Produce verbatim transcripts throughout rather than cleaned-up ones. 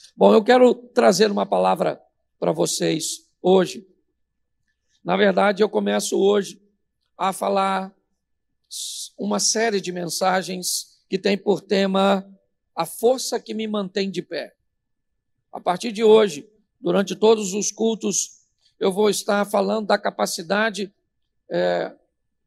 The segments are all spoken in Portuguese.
Bom, eu quero trazer uma palavra para vocês hoje. Na verdade, eu começo hoje a falar uma série de mensagens que tem por tema a força que me mantém de pé. A partir de hoje, durante todos os cultos, eu vou estar falando da capacidade é,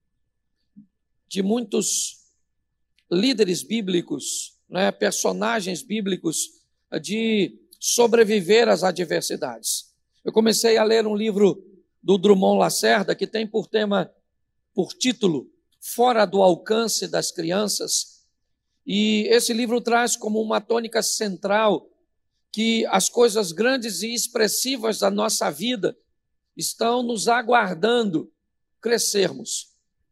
de muitos líderes bíblicos, né, personagens bíblicos, de sobreviver às adversidades. Eu comecei a ler um livro do Drummond Lacerda, que tem por tema, por título, Fora do Alcance das Crianças, e esse livro traz como uma tônica central que as coisas grandes e expressivas da nossa vida estão nos aguardando crescermos.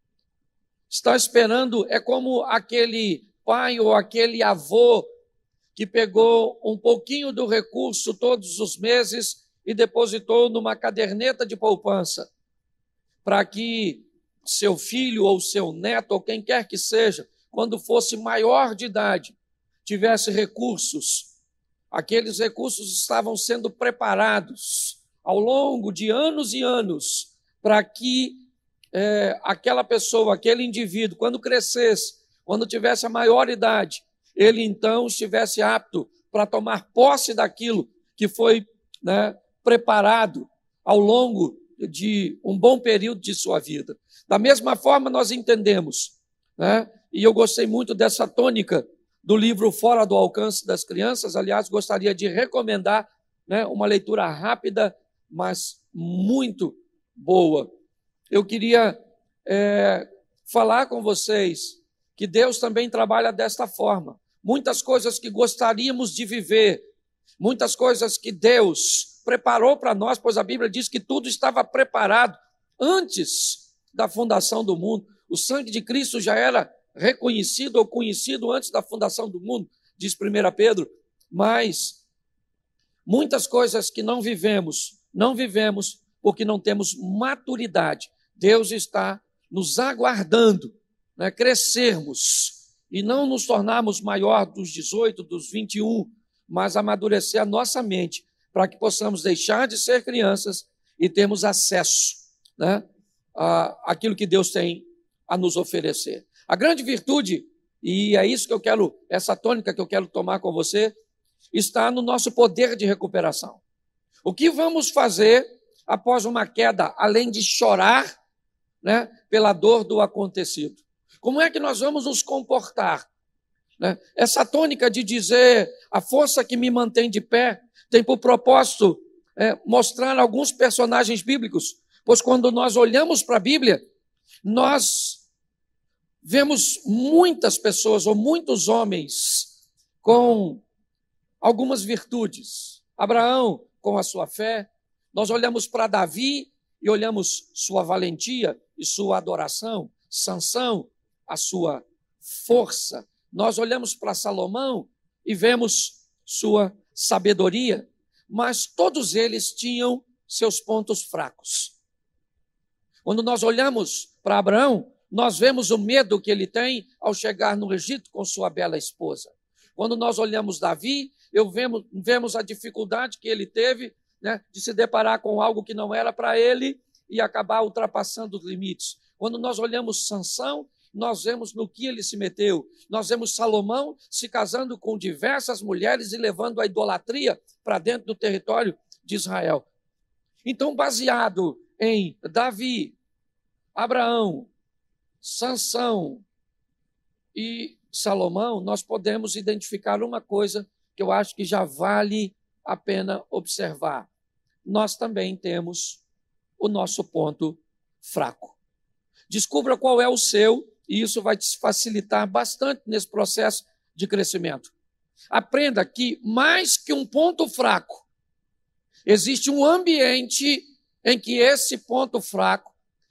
Está esperando, é como aquele pai ou aquele avô que pegou um pouquinho do recurso todos os meses e depositou numa caderneta de poupança, para que seu filho ou seu neto, ou quem quer que seja, quando fosse maior de idade, tivesse recursos. Aqueles recursos estavam sendo preparados ao longo de anos e anos para que é, aquela pessoa, aquele indivíduo, quando crescesse, quando tivesse a maior idade, ele então estivesse apto para tomar posse daquilo que foi, né, preparado ao longo de um bom período de sua vida. Da mesma forma, nós entendemos, né, e eu gostei muito dessa tônica do livro Fora do Alcance das Crianças. Aliás, gostaria de recomendar, né, uma leitura rápida, mas muito boa. Eu queria é, falar com vocês que Deus também trabalha desta forma. Muitas coisas que gostaríamos de viver, muitas coisas que Deus preparou para nós, pois a Bíblia diz que tudo estava preparado antes da fundação do mundo. O sangue de Cristo já era reconhecido ou conhecido antes da fundação do mundo, diz primeiro Pedro, mas muitas coisas que não vivemos, não vivemos porque não temos maturidade. Deus está nos aguardando, né, crescermos e não nos tornarmos maior dos dezoito, dos vinte e um, mas amadurecer a nossa mente para que possamos deixar de ser crianças e termos acesso, né, àquilo que Deus tem a nos oferecer. A grande virtude, e é isso que eu quero, essa tônica que eu quero tomar com você, está no nosso poder de recuperação. O que vamos fazer após uma queda, além de chorar, né, pela dor do acontecido? Como é que nós vamos nos comportar? Né? Essa tônica de dizer a força que me mantém de pé tem por propósito é, mostrar alguns personagens bíblicos, pois quando nós olhamos para a Bíblia, nós vemos muitas pessoas ou muitos homens com algumas virtudes. Abraão com a sua fé, nós olhamos para Davi e olhamos sua valentia e sua adoração, Sansão, a sua força. Nós olhamos para Salomão e vemos sua sabedoria, mas todos eles tinham seus pontos fracos. Quando nós olhamos para Abraão, nós vemos o medo que ele tem ao chegar no Egito com sua bela esposa. Quando nós olhamos Davi, eu vemos, vemos a dificuldade que ele teve, né, de se deparar com algo que não era para ele e acabar ultrapassando os limites. Quando nós olhamos Sansão, nós vemos no que ele se meteu. Nós vemos Salomão se casando com diversas mulheres e levando a idolatria para dentro do território de Israel. Então, baseado em Davi, Abraão, Sansão e Salomão, nós podemos identificar uma coisa que eu acho que já vale a pena observar. Nós também temos o nosso ponto fraco. Descubra qual é o seu, e isso vai te facilitar bastante nesse processo de crescimento. Aprenda que, mais que um ponto fraco, existe um ambiente em que esse ponto fraco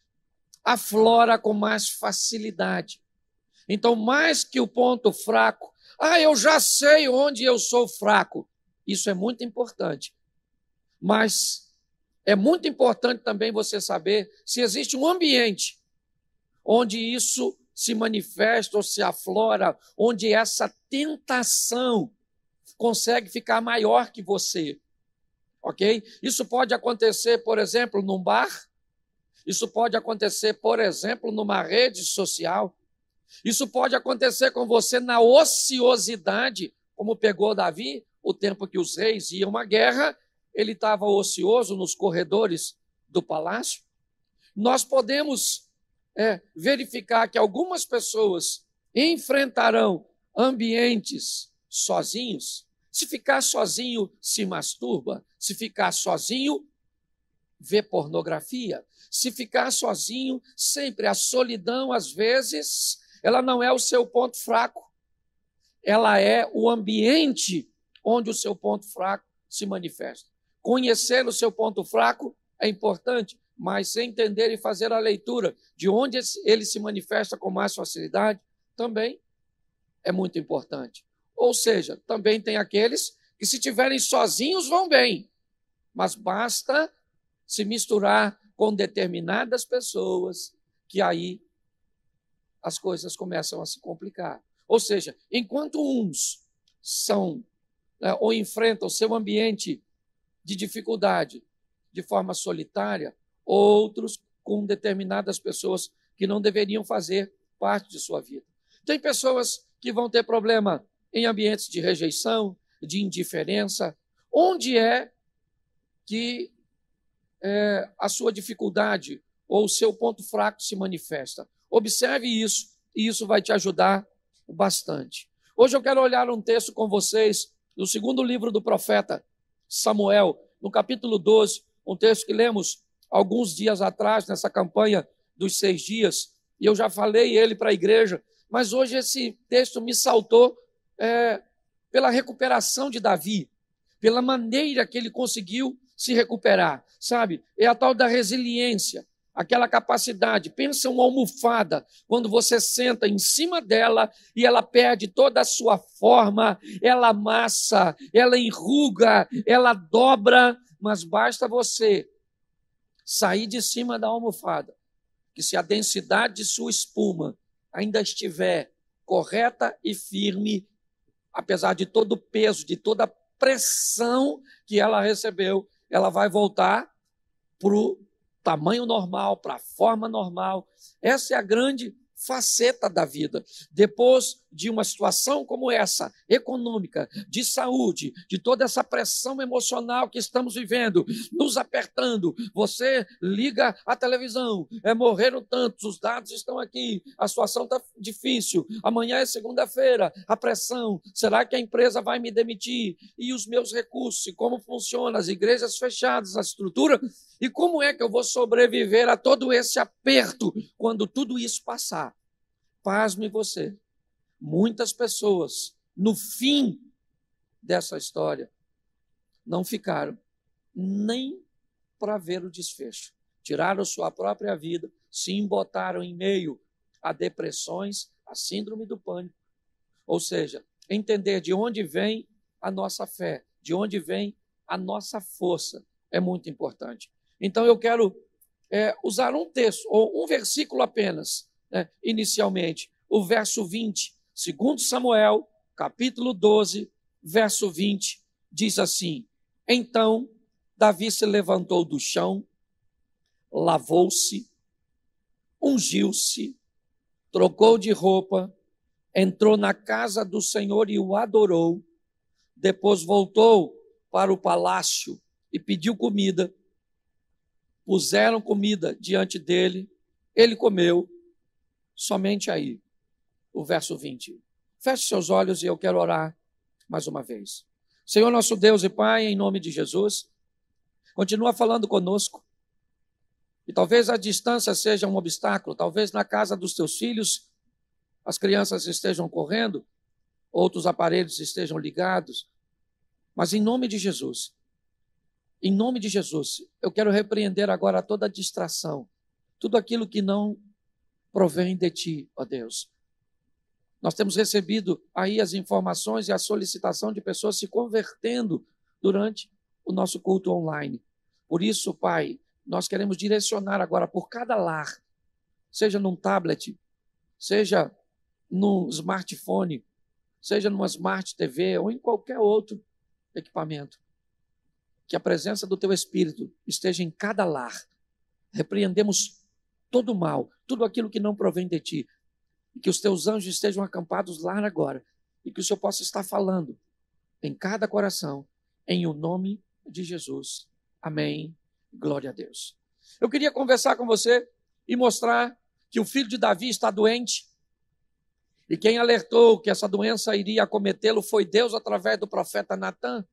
aflora com mais facilidade. Então, mais que o ponto fraco, ah, eu já sei onde eu sou fraco. Isso é muito importante. Mas é muito importante também você saber se existe um ambiente onde isso se manifesta ou se aflora, onde essa tentação consegue ficar maior que você, ok? Isso pode acontecer, por exemplo, num bar. Isso pode acontecer, por exemplo, numa rede social. Isso pode acontecer com você na ociosidade, como pegou Davi, o tempo que os reis iam à guerra, ele estava ocioso nos corredores do palácio. Nós podemos é, verificar que algumas pessoas enfrentarão ambientes sozinhos. Se ficar sozinho, se masturba. Se ficar sozinho, vê pornografia. Se ficar sozinho, sempre a solidão, às vezes, ela não é o seu ponto fraco. Ela é o ambiente onde o seu ponto fraco se manifesta. Conhecer o seu ponto fraco é importante, mas entender e fazer a leitura de onde ele se manifesta com mais facilidade também é muito importante. Ou seja, também tem aqueles que, se estiverem sozinhos, vão bem, mas basta se misturar com determinadas pessoas que aí as coisas começam a se complicar. Ou seja, enquanto uns são né, ou enfrentam o seu ambiente de dificuldade de forma solitária, outros com determinadas pessoas que não deveriam fazer parte de sua vida. Tem pessoas que vão ter problema em ambientes de rejeição, de indiferença. Onde é que é, a sua dificuldade ou o seu ponto fraco se manifesta? Observe isso, e isso vai te ajudar bastante. Hoje eu quero olhar um texto com vocês no segundo livro do profeta Samuel, no capítulo doze, um texto que lemos alguns dias atrás, nessa campanha dos seis dias, e eu já falei ele para a igreja, mas hoje esse texto me saltou é, pela recuperação de Davi, pela maneira que ele conseguiu se recuperar, sabe? É a tal da resiliência, aquela capacidade. Pensa uma almofada, quando você senta em cima dela e ela perde toda a sua forma, ela amassa, ela enruga, ela dobra, mas basta você sair de cima da almofada, que se a densidade de sua espuma ainda estiver correta e firme, apesar de todo o peso, de toda a pressão que ela recebeu, ela vai voltar para o tamanho normal, para a forma normal. Essa é a grande faceta da vida. Depois de uma situação como essa, econômica, de saúde, de toda essa pressão emocional que estamos vivendo, nos apertando, você liga a televisão, é, morreram tantos, os dados estão aqui, a situação está difícil, amanhã é segunda-feira, a pressão, será que a empresa vai me demitir? E os meus recursos, e como funciona, as igrejas fechadas, a estrutura, e como é que eu vou sobreviver a todo esse aperto quando tudo isso passar? Pasme você, muitas pessoas, no fim dessa história, não ficaram nem para ver o desfecho. Tiraram sua própria vida, se embotaram em meio a depressões, a síndrome do pânico. Ou seja, entender de onde vem a nossa fé, de onde vem a nossa força, é muito importante. Então eu quero é, usar um texto, ou um versículo apenas, né, inicialmente, o verso vinte, segundo Samuel, capítulo doze, verso vinte, diz assim: então Davi se levantou do chão, lavou-se, ungiu-se, trocou de roupa, entrou na casa do Senhor e o adorou, depois voltou para o palácio e pediu comida. Puseram comida diante dele, ele comeu. Somente aí, o verso vinte. Feche seus olhos e eu quero orar mais uma vez. Senhor nosso Deus e Pai, em nome de Jesus, continua falando conosco. E talvez a distância seja um obstáculo, talvez na casa dos teus filhos as crianças estejam correndo, outros aparelhos estejam ligados, mas em nome de Jesus, em nome de Jesus, eu quero repreender agora toda distração, tudo aquilo que não provém de ti, ó Deus. Nós temos recebido aí as informações e a solicitação de pessoas se convertendo durante o nosso culto online. Por isso, Pai, nós queremos direcionar agora por cada lar, seja num tablet, seja num smartphone, seja numa Smart T V ou em qualquer outro equipamento, que a presença do teu Espírito esteja em cada lar. Repreendemos todo o mal, tudo aquilo que não provém de ti, e que os teus anjos estejam acampados lá agora, e que o Senhor possa estar falando em cada coração, em o nome de Jesus. Amém. Glória a Deus. Eu queria conversar com você e mostrar que o filho de Davi está doente, e quem alertou que essa doença iria acometê-lo foi Deus através do profeta Natã.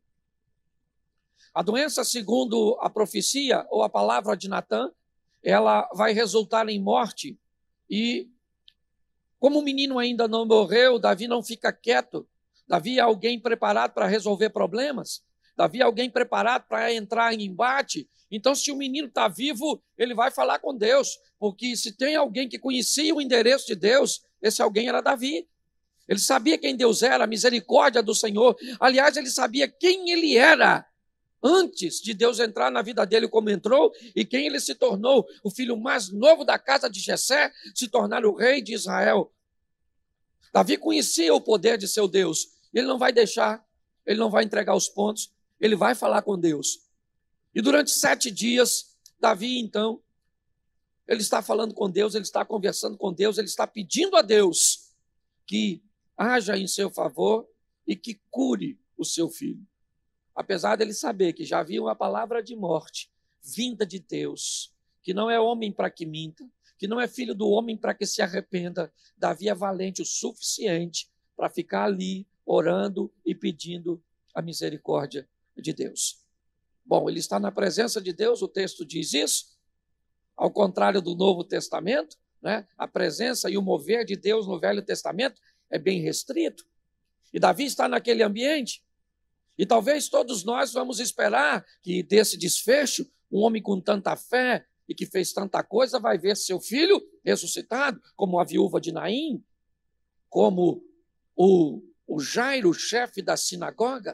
A doença, segundo a profecia ou a palavra de Natã, ela vai resultar em morte. E como o menino ainda não morreu, Davi não fica quieto. Davi é alguém preparado para resolver problemas. Davi é alguém preparado para entrar em embate. Então, se o menino está vivo, ele vai falar com Deus. Porque se tem alguém que conhecia o endereço de Deus, esse alguém era Davi. Ele sabia quem Deus era, a misericórdia do Senhor. Aliás, ele sabia quem ele era antes de Deus entrar na vida dele como entrou, e quem ele se tornou, o filho mais novo da casa de Jessé, se tornar o rei de Israel. Davi conhecia o poder de seu Deus. Ele não vai deixar, ele não vai entregar os pontos, ele vai falar com Deus. E durante sete dias, Davi, então, ele está falando com Deus, ele está conversando com Deus, ele está pedindo a Deus que haja em seu favor e que cure o seu filho. Apesar dele saber que já havia uma palavra de morte vinda de Deus, que não é homem para que minta, que não é filho do homem para que se arrependa, Davi é valente o suficiente para ficar ali orando e pedindo a misericórdia de Deus. Bom, ele está na presença de Deus, o texto diz isso, ao contrário do Novo Testamento, né? A presença e o mover de Deus no Velho Testamento é bem restrito. E Davi está naquele ambiente. E talvez todos nós vamos esperar que desse desfecho, um homem com tanta fé e que fez tanta coisa vai ver seu filho ressuscitado, como a viúva de Naim, como o, o Jairo, chefe da sinagoga.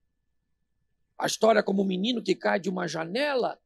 A história como o menino que cai de uma janela.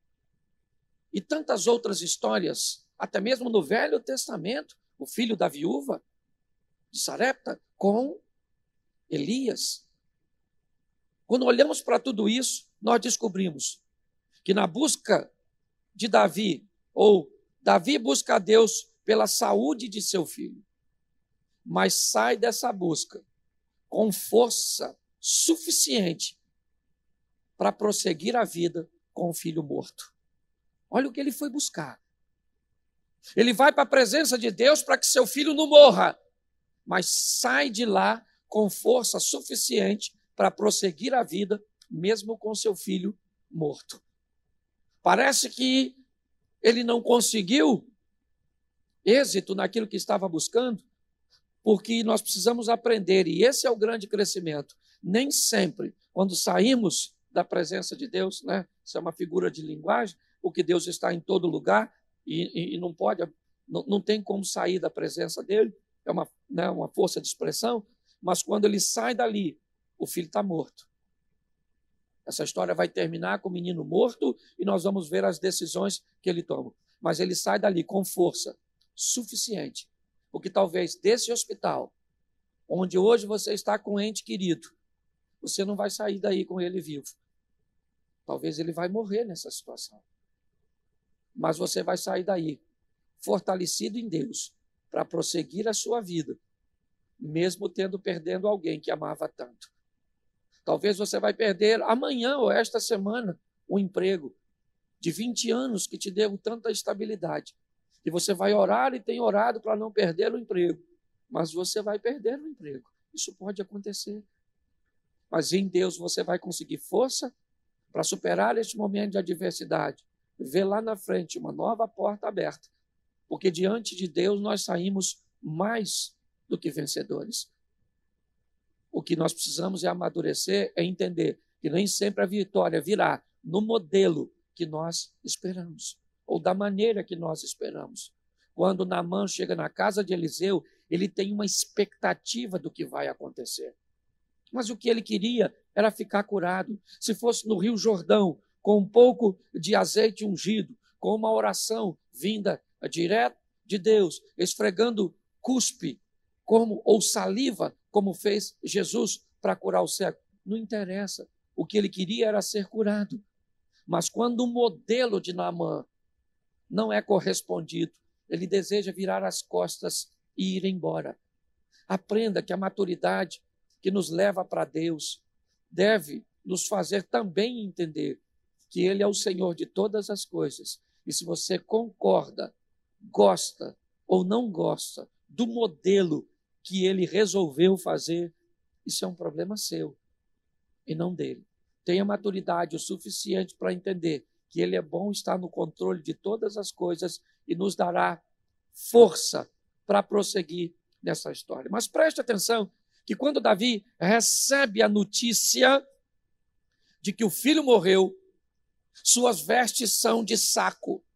E tantas outras histórias, até mesmo no Velho Testamento, o filho da viúva de Sarepta com Elias. Quando olhamos para tudo isso, nós descobrimos que na busca de Davi, ou Davi busca a Deus pela saúde de seu filho, mas sai dessa busca com força suficiente para prosseguir a vida com o filho morto. Olha o que ele foi buscar. Ele vai para a presença de Deus para que seu filho não morra, mas sai de lá com força suficiente para prosseguir a vida, mesmo com seu filho morto. Parece que ele não conseguiu êxito naquilo que estava buscando, porque nós precisamos aprender, e esse é o grande crescimento. Nem sempre, quando saímos da presença de Deus, né, isso é uma figura de linguagem, porque Deus está em todo lugar e, e, e não pode, não, não tem como sair da presença dele, é uma, né, uma força de expressão, mas quando ele sai dali, o filho está morto. Essa história vai terminar com o menino morto e nós vamos ver as decisões que ele toma. Mas ele sai dali com força suficiente, porque talvez desse hospital, onde hoje você está com um ente querido, você não vai sair daí com ele vivo. Talvez ele vai morrer nessa situação. Mas você vai sair daí fortalecido em Deus para prosseguir a sua vida, mesmo tendo perdendo alguém que amava tanto. Talvez você vai perder amanhã ou esta semana um emprego de vinte anos que te deu tanta estabilidade. E você vai orar e tem orado para não perder o emprego. Mas você vai perder o emprego. Isso pode acontecer. Mas em Deus você vai conseguir força para superar este momento de adversidade. Ver lá na frente uma nova porta aberta. Porque diante de Deus nós saímos mais do que vencedores. O que nós precisamos é amadurecer, é entender que nem sempre a vitória virá no modelo que nós esperamos, ou da maneira que nós esperamos. Quando Naamã chega na casa de Eliseu, ele tem uma expectativa do que vai acontecer. Mas o que ele queria era ficar curado. Se fosse no Rio Jordão, com um pouco de azeite ungido, com uma oração vinda direto de Deus, esfregando cuspe como, ou saliva como fez Jesus para curar o cego. Não interessa. O que ele queria era ser curado. Mas quando o modelo de Naamã não é correspondido, ele deseja virar as costas e ir embora. Aprenda que a maturidade que nos leva para Deus deve nos fazer também entender que Ele é o Senhor de todas as coisas. E se você concorda, gosta ou não gosta do modelo que Ele resolveu fazer, isso é um problema seu e não dele. Tenha maturidade o suficiente para entender que Ele é bom, está no controle de todas as coisas e nos dará força para prosseguir nessa história. Mas preste atenção que quando Davi recebe a notícia de que o filho morreu, suas vestes são de saco.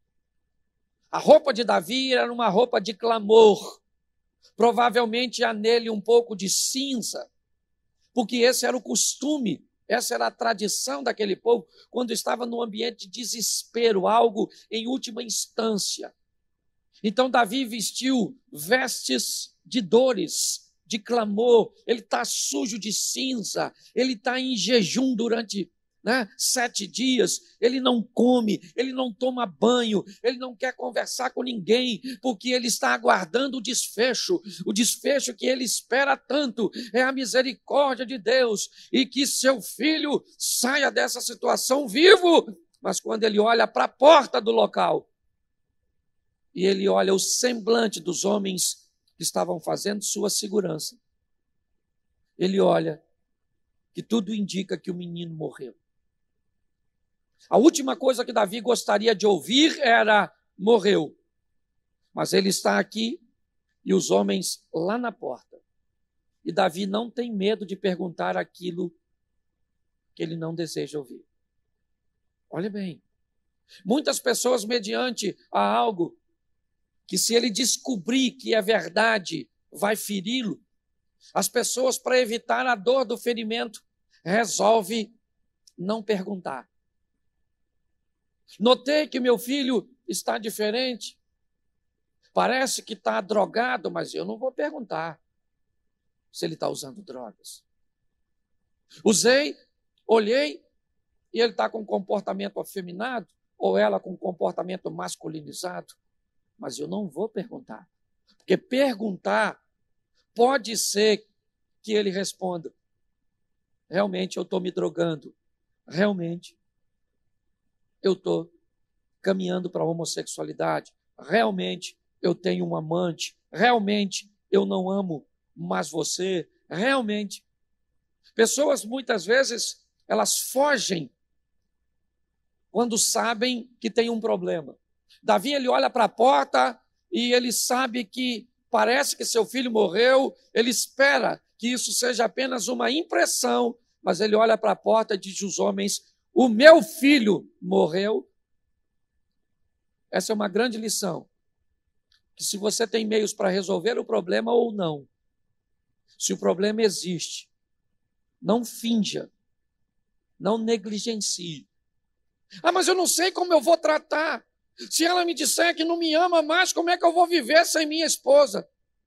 A roupa de Davi era uma roupa de clamor. Provavelmente há nele um pouco de cinza, porque esse era o costume, essa era a tradição daquele povo, quando estava num ambiente de desespero, algo em última instância. Então Davi vestiu vestes de dores, de clamor, ele está sujo de cinza, ele está em jejum durante né, sete dias, ele não come, ele não toma banho, ele não quer conversar com ninguém, porque ele está aguardando o desfecho, o desfecho que ele espera tanto, é a misericórdia de Deus, e que seu filho saia dessa situação vivo. Mas quando ele olha para a porta do local, e ele olha o semblante dos homens que estavam fazendo sua segurança, ele olha que tudo indica que o menino morreu. A última coisa que Davi gostaria de ouvir era: morreu. Mas ele está aqui e os homens lá na porta. E Davi não tem medo de perguntar aquilo que ele não deseja ouvir. Olha bem, muitas pessoas, mediante a algo que, se ele descobrir que é verdade, vai feri-lo, as pessoas, para evitar a dor do ferimento, resolvem não perguntar. Notei que meu filho está diferente, parece que está drogado, mas eu não vou perguntar se ele está usando drogas. Usei, olhei, e ele está com comportamento afeminado, ou ela com comportamento masculinizado, mas eu não vou perguntar, porque perguntar pode ser que ele responda: realmente eu estou me drogando, realmente eu estou caminhando para a homossexualidade, realmente eu tenho um amante, realmente eu não amo mais você, realmente. Pessoas, muitas vezes, elas fogem quando sabem que tem um problema. Davi, ele olha para a porta e ele sabe que parece que seu filho morreu, ele espera que isso seja apenas uma impressão, mas ele olha para a porta e diz aos homens: o meu filho morreu. Essa é uma grande lição, que se você tem meios para resolver o problema ou não, se o problema existe, não finja, não negligencie. Ah, mas eu não sei como eu vou tratar. Se ela me disser que não me ama mais, como é que eu vou viver sem minha esposa?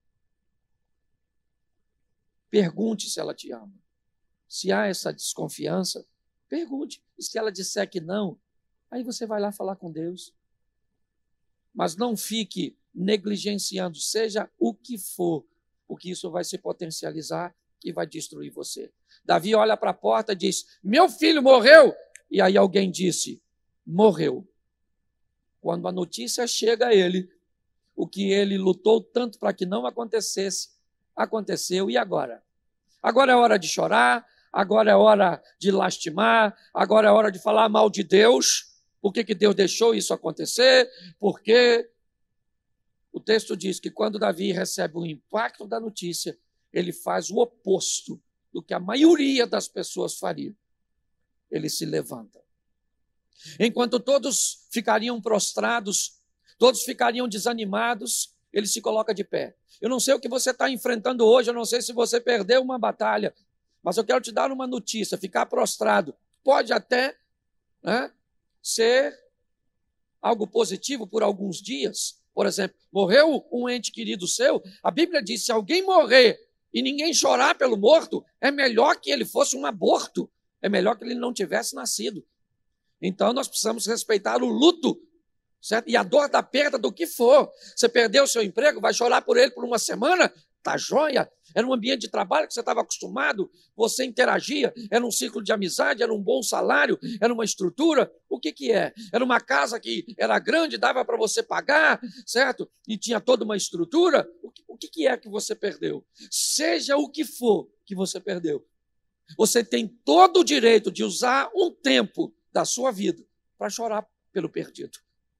Pergunte se ela te ama. Se há essa desconfiança, pergunte. E se ela disser que não, aí você vai lá falar com Deus. Mas não fique negligenciando, seja o que for, porque isso vai se potencializar e vai destruir você. Davi olha para a porta e diz: meu filho morreu. E aí alguém disse: morreu. Quando a notícia chega a ele, o que ele lutou tanto para que não acontecesse, aconteceu. E agora? Agora é hora de chorar, agora é hora de lastimar, agora é hora de falar mal de Deus. Por que que Deus deixou isso acontecer? Porque o texto diz que quando Davi recebe o impacto da notícia, ele faz o oposto do que a maioria das pessoas faria. Ele se levanta. Enquanto todos ficariam prostrados, todos ficariam desanimados, ele se coloca de pé. Eu não sei o que você está enfrentando hoje, eu não sei se você perdeu uma batalha, mas eu quero te dar uma notícia: ficar prostrado pode até, né, ser algo positivo por alguns dias. Por exemplo, morreu um ente querido seu, a Bíblia diz: se alguém morrer e ninguém chorar pelo morto, é melhor que ele fosse um aborto, é melhor que ele não tivesse nascido. Então nós precisamos respeitar o luto, certo? E a dor da perda do que for. Você perdeu o seu emprego, vai chorar por ele por uma semana? Tá joia? Era um ambiente de trabalho que você estava acostumado, você interagia, era um ciclo de amizade, era um bom salário, era uma estrutura. O que que é? Era uma casa que era grande, dava para você pagar, certo? E tinha toda uma estrutura. O que, o que que é que você perdeu? Seja o que for que você perdeu, você tem todo o direito de usar um tempo da sua vida para chorar pelo perdido.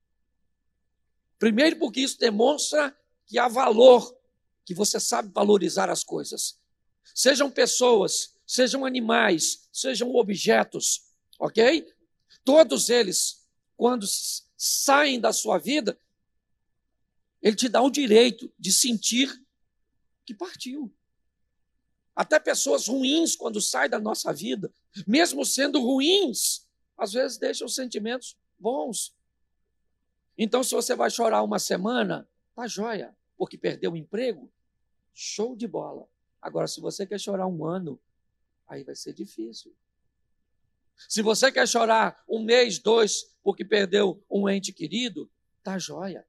Primeiro, porque isso demonstra que há valor, que você sabe valorizar as coisas. Sejam pessoas, sejam animais, sejam objetos, ok? Todos eles, quando saem da sua vida, ele te dá o direito de sentir que partiu. Até pessoas ruins, quando saem da nossa vida, mesmo sendo ruins, às vezes deixam sentimentos bons. Então, se você vai chorar uma semana, tá joia, porque perdeu o emprego, show de bola. Agora, se você quer chorar um ano, aí vai ser difícil. Se você quer chorar um mês, dois, porque perdeu um ente querido, tá joia.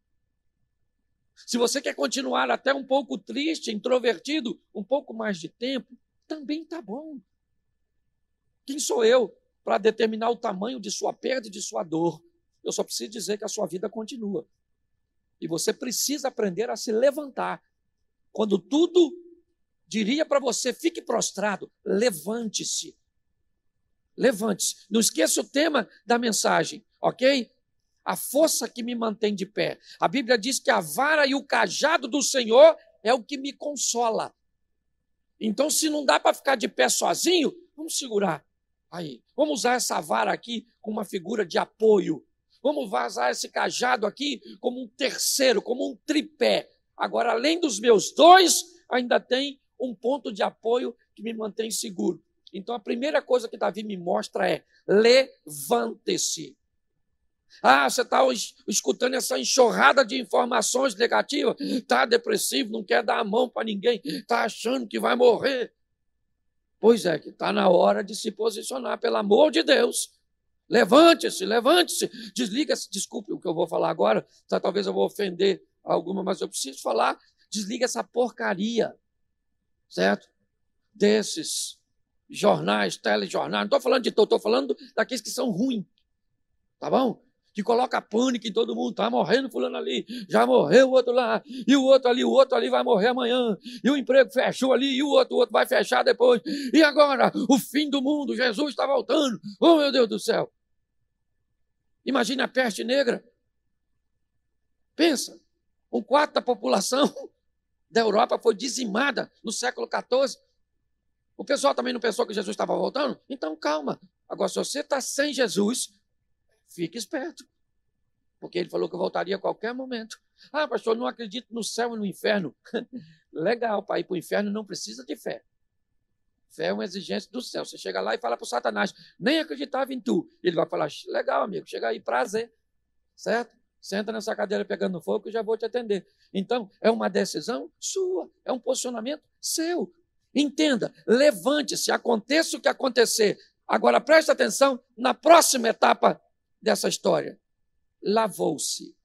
Se você quer continuar até um pouco triste, introvertido, um pouco mais de tempo, também tá bom. Quem sou eu para determinar o tamanho de sua perda e de sua dor? Eu só preciso dizer que a sua vida continua. E você precisa aprender a se levantar. Quando tudo diria para você, fique prostrado, levante-se. Levante-se. Não esqueça o tema da mensagem, ok? A força que me mantém de pé. A Bíblia diz que a vara e o cajado do Senhor é o que me consola. Então, se não dá para ficar de pé sozinho, vamos segurar. Aí, vamos usar essa vara aqui como uma figura de apoio. Vamos usar esse cajado aqui como um terceiro, como um tripé. Agora, além dos meus dois, ainda tem um ponto de apoio que me mantém seguro. Então, a primeira coisa que Davi me mostra é: levante-se. Ah, você está escutando essa enxurrada de informações negativas, está depressivo, não quer dar a mão para ninguém, está achando que vai morrer. Pois é, que está na hora de se posicionar, pelo amor de Deus. Levante-se, levante-se, desliga-se, desculpe o que eu vou falar agora, tá, talvez eu vou ofender alguma, mas eu preciso falar, desliga essa porcaria, certo? Desses jornais, telejornais, não estou falando de todo, estou falando daqueles que são ruins, tá bom? Que coloca pânico em todo mundo, está morrendo fulano ali, já morreu o outro lá, e o outro ali, o outro ali vai morrer amanhã, e o emprego fechou ali, e o outro, o outro vai fechar depois, e agora, o fim do mundo, Jesus está voltando, oh meu Deus do céu. Imagine a peste negra. Pensa, um quarto da população da Europa foi dizimada no século quatorze. O pessoal também não pensou que Jesus estava voltando? Então calma, agora se você está sem Jesus, fique esperto, porque ele falou que voltaria a qualquer momento. Ah, pastor, não acredito no céu e no inferno. Legal, para ir para o inferno não precisa de fé. Fé é uma exigência do céu. Você chega lá e fala para o Satanás, nem acreditava em tu. Ele vai falar, legal, amigo, chega aí, prazer, certo? Senta nessa cadeira pegando fogo que eu já vou te atender. Então, é uma decisão sua, é um posicionamento seu. Entenda, levante-se, aconteça o que acontecer. Agora, preste atenção na próxima etapa dessa história. Lavou-se.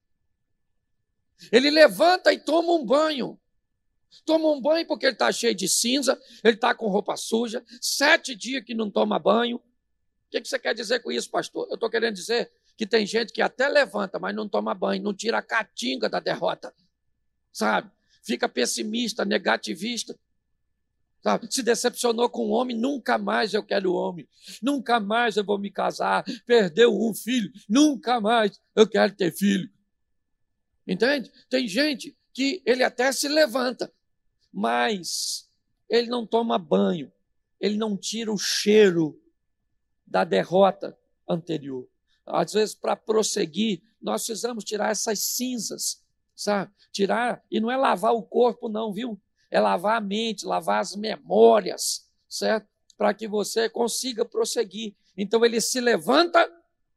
Ele levanta e toma um banho. Toma um banho porque ele está cheio de cinza, ele está com roupa suja, sete dias que não toma banho. O que você quer dizer com isso, pastor? Eu estou querendo dizer que tem gente que até levanta, mas não toma banho, não tira a catinga da derrota, sabe? Fica pessimista, negativista, sabe? Se decepcionou com o homem, nunca mais eu quero homem, nunca mais eu vou me casar, perdeu um filho, nunca mais eu quero ter filho. Entende? Tem gente que ele até se levanta, mas ele não toma banho, ele não tira o cheiro da derrota anterior. Às vezes, para prosseguir, nós precisamos tirar essas cinzas, sabe? Tirar, e não é lavar o corpo não, viu? É lavar a mente, lavar as memórias, certo? Para que você consiga prosseguir. Então, ele se levanta,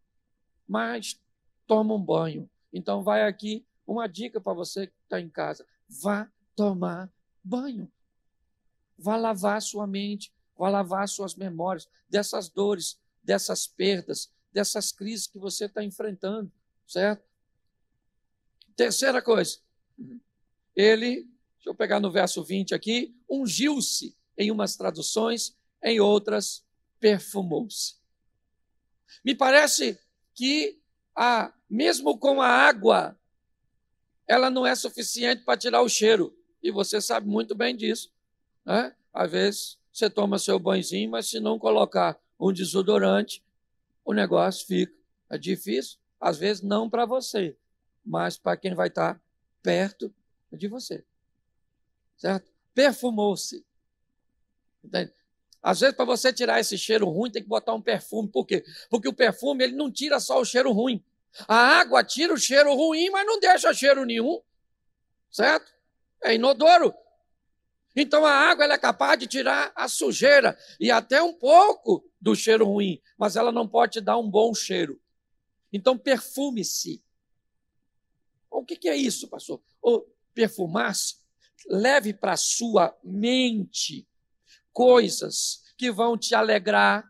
mas toma um banho. Então, vai aqui uma dica para você que está em casa. Vá tomar banho. Vá lavar sua mente, vá lavar suas memórias dessas dores, dessas perdas, dessas crises que você está enfrentando, certo? Terceira coisa, ele, deixa eu pegar no verso vinte aqui, ungiu-se em umas traduções, em outras, perfumou-se. Me parece que, a, mesmo com a água, ela não é suficiente para tirar o cheiro, e você sabe muito bem disso, né? Às vezes, você toma seu banhozinho, mas se não colocar um desodorante, o negócio fica é difícil, às vezes não para você, mas para quem vai estar perto de você, certo? Perfumou-se. Entende? Às vezes, para você tirar esse cheiro ruim, tem que botar um perfume. Por quê? Porque o perfume ele não tira só o cheiro ruim. A água tira o cheiro ruim, mas não deixa cheiro nenhum, certo? É inodoro. Então, a água ela é capaz de tirar a sujeira e até um pouco do cheiro ruim, mas ela não pode te dar um bom cheiro. Então, perfume-se. O que é isso, pastor? Ou perfumar-se, leve para a sua mente coisas que vão te alegrar,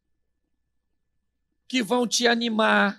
que vão te animar.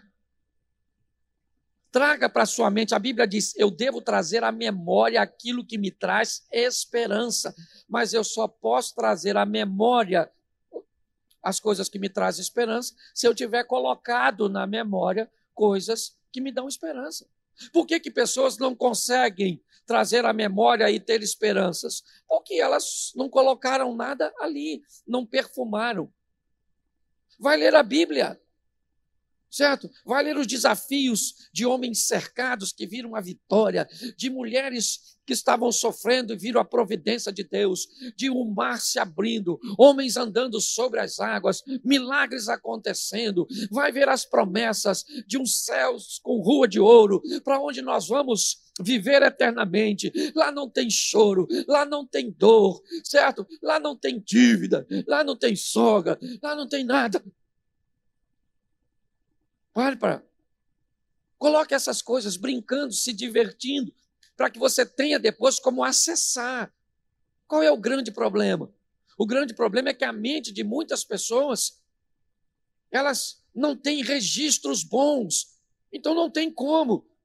Traga para a sua mente, a Bíblia diz, eu devo trazer à memória aquilo que me traz esperança, mas eu só posso trazer à memória as coisas que me trazem esperança se eu tiver colocado na memória coisas que me dão esperança. Por que que pessoas não conseguem trazer à memória e ter esperanças? Porque elas não colocaram nada ali, não perfumaram. Vai ler a Bíblia, certo? Vai ler os desafios de homens cercados que viram a vitória, de mulheres que estavam sofrendo e viram a providência de Deus, de um mar se abrindo, homens andando sobre as águas, milagres acontecendo. Vai ver as promessas de uns céus com rua de ouro, para onde nós vamos viver eternamente. Lá não tem choro, lá não tem dor, certo? Lá não tem dívida, lá não tem sogra, lá não tem nada. Pare para. Coloque essas coisas brincando, se divertindo, para que você tenha depois como acessar. Qual é o grande problema? O grande problema é que a mente de muitas pessoas, elas não têm registros bons. Então não tem como.